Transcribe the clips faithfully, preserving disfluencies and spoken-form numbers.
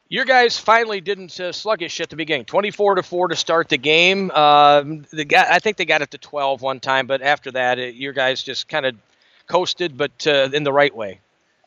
Your guys finally didn't uh, sluggish at the beginning. twenty-four to four to start the game. Um, the guy, I think they got it to twelve one time, but after that, it, your guys just kind of coasted, but uh, in the right way.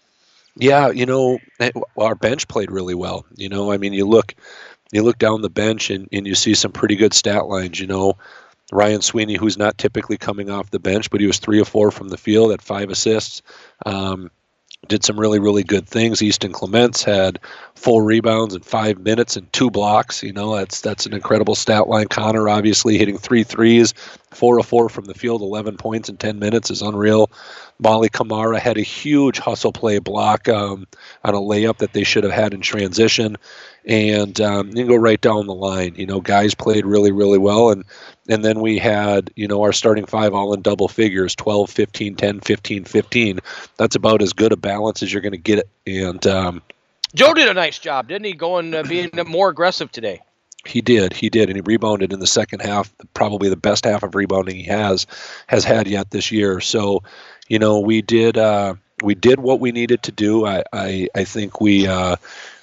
Yeah, you know, our bench played really well. You know, I mean, you look, you look down the bench and, and you see some pretty good stat lines. You know, Ryan Sweeney, who's not typically coming off the bench, but he was three or four from the field at five assists. Um, did some really, really good things. Easton Clements had four rebounds in five minutes and two blocks. You know, that's that's an incredible stat line. Connor obviously hitting three threes, four or four from the field, eleven points in ten minutes is unreal. Molly Kamara had a huge hustle play block um, on a layup that they should have had in transition. And um, you can go right down the line. You know, guys played really, really well. And and then we had, you know, our starting five all in double figures, twelve, fifteen, ten, fifteen, fifteen. That's about as good a balance as you're going to get. And um, Joe did a nice job, didn't he, going uh, being more aggressive today? He did, he did, and he rebounded in the second half, probably the best half of rebounding he has has had yet this year. So, you know, we did uh, we did what we needed to do. I I, I think we uh,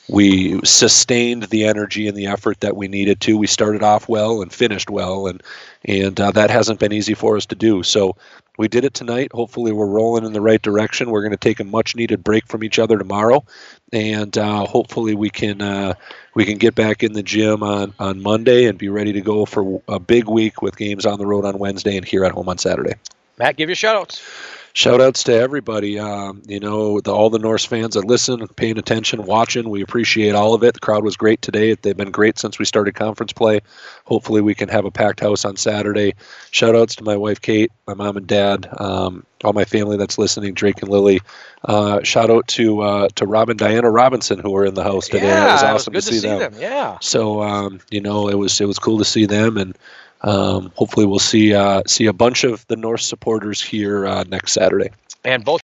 we sustained the energy and the effort that we needed to. We started off well and finished well, and and uh, that hasn't been easy for us to do. So we did it tonight. Hopefully, we're rolling in the right direction. We're going to take a much-needed break from each other tomorrow, and uh, hopefully we can uh, we can get back in the gym on, on Monday and be ready to go for a big week with games on the road on Wednesday and here at home on Saturday. Matt, give your shout-outs. Shout-outs to everybody. Um, you know, the, all the Norse fans that listen, paying attention, watching. We appreciate all of it. The crowd was great today. They've been great since we started conference play. Hopefully we can have a packed house on Saturday. Shout-outs to my wife, Kate, my mom and dad, um, all my family that's listening, Drake and Lily. Uh, shout-out to uh, to Rob and Diana Robinson, who were in the house today. Yeah, it was awesome it was good to see, to see them. them. Yeah. So, um, you know, it was it was cool to see them, and um, hopefully we'll see uh, see a bunch of the Norse supporters here uh, next Saturday. And both